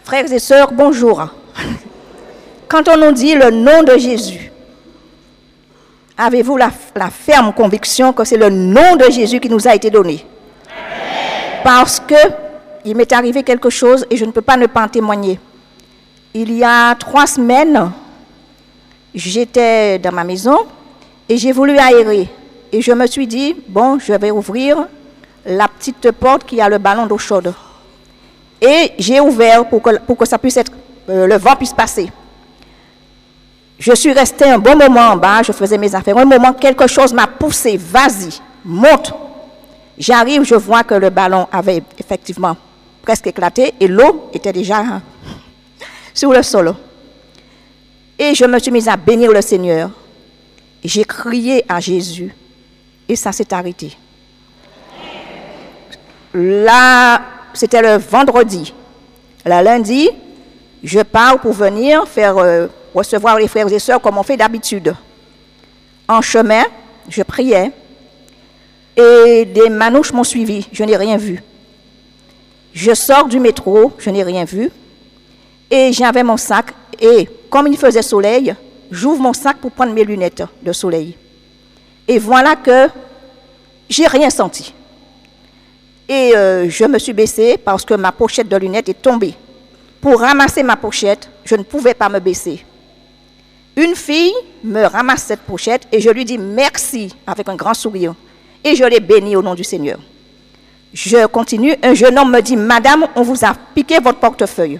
Frères et sœurs, bonjour. Quand on nous dit le nom de Jésus, avez-vous la ferme conviction que c'est le nom de Jésus qui nous a été donné? Parce que il m'est arrivé quelque chose et je ne peux pas ne pas en témoigner. Il y a 3 semaines, j'étais dans ma maison et j'ai voulu aérer. Et je me suis dit, bon, je vais ouvrir la petite porte qui a le ballon d'eau chaude. Et j'ai ouvert pour que ça puisse être, le vent puisse passer. Je suis restée un bon moment en bas, je faisais mes affaires. Un moment, quelque chose m'a poussé, vas-y, monte. J'arrive, je vois que le ballon avait effectivement presque éclaté et l'eau était déjà sur le sol. Et je me suis mise à bénir le Seigneur. J'ai crié à Jésus et ça s'est arrêté. Là, c'était le vendredi. Le lundi, je pars pour venir recevoir les frères et sœurs comme on fait d'habitude. En chemin, je priais et des manouches m'ont suivi. Je n'ai rien vu. Je sors du métro, je n'ai rien vu. Et j'avais mon sac et comme il faisait soleil, j'ouvre mon sac pour prendre mes lunettes de soleil. Et voilà que j'ai rien senti. Et je me suis baissée parce que ma pochette de lunettes est tombée. Pour ramasser ma pochette, je ne pouvais pas me baisser. Une fille me ramasse cette pochette et je lui dis merci avec un grand sourire. Et je l'ai bénie au nom du Seigneur. Je continue, un jeune homme me dit, madame, on vous a piqué votre portefeuille.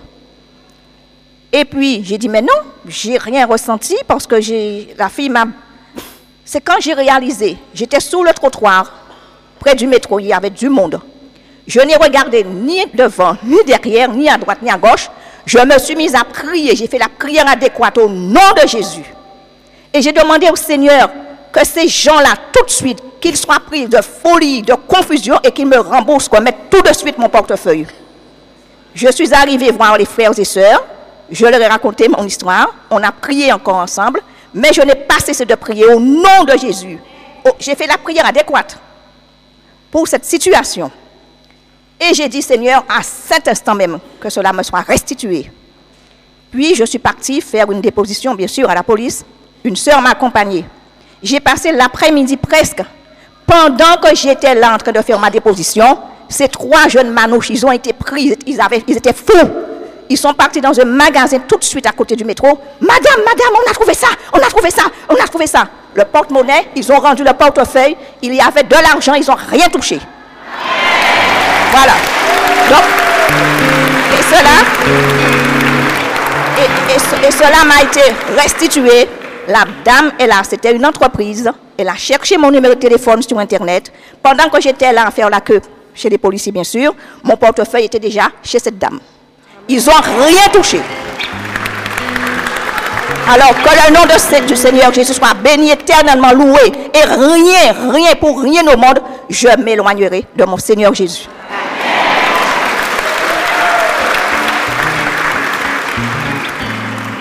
Et puis, j'ai dit, mais non, j'ai rien ressenti parce que la fille m'a... C'est quand j'ai réalisé, j'étais sur le trottoir, près du métro, il y avait du monde. Je n'ai regardé ni devant, ni derrière, ni à droite, ni à gauche. Je me suis mise à prier, j'ai fait la prière adéquate au nom de Jésus. Et j'ai demandé au Seigneur que ces gens-là, tout de suite, qu'ils soient pris de folie, de confusion et qu'ils me remboursent, qu'on mette tout de suite mon portefeuille. Je suis arrivée voir les frères et sœurs, je leur ai raconté mon histoire, on a prié encore ensemble, mais je n'ai pas cessé de prier au nom de Jésus. J'ai fait la prière adéquate pour cette situation. Et j'ai dit, Seigneur, à cet instant même, que cela me soit restitué. Puis, je suis partie faire une déposition, bien sûr, à la police. Une sœur m'a accompagnée. J'ai passé l'après-midi presque. Pendant que j'étais là en train de faire ma déposition, ces 3 jeunes manouches, ils ont été pris, ils étaient fous. Ils sont partis dans un magasin tout de suite à côté du métro. Madame, on a trouvé ça, on a trouvé ça, on a trouvé ça. Le porte-monnaie, ils ont rendu le portefeuille, il y avait de l'argent, ils n'ont rien touché. Voilà. Donc, et cela m'a été restitué. La dame est là, c'était une entreprise. Elle a cherché mon numéro de téléphone sur Internet. Pendant que j'étais là à faire la queue chez les policiers, bien sûr, mon portefeuille était déjà chez cette dame. Ils n'ont rien touché. Alors que le nom du Seigneur Jésus soit béni, éternellement loué. Et rien, pour rien au monde, je m'éloignerai de mon Seigneur Jésus.